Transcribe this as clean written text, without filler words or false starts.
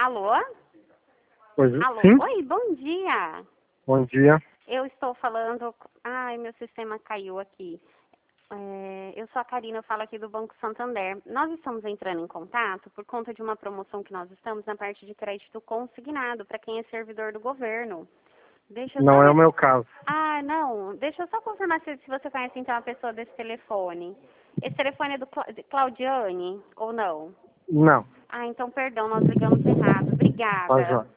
Alô? Pois, Alô? sim? Oi, bom dia. Bom dia. Eu estou falando... Ai, meu sistema caiu aqui. Eu sou a Karina, eu falo aqui do Banco Santander. Nós estamos entrando em contato por conta de uma promoção que nós estamos na parte de crédito consignado para quem é servidor do governo. Deixa eu Não só é o ver... meu caso. Ah, não. Deixa eu só confirmar se você conhece então a pessoa desse telefone. Esse telefone é do Claudiane ou não? Não. Ah, então perdão, nós ligamos errado. Tá Obrigada. jóia.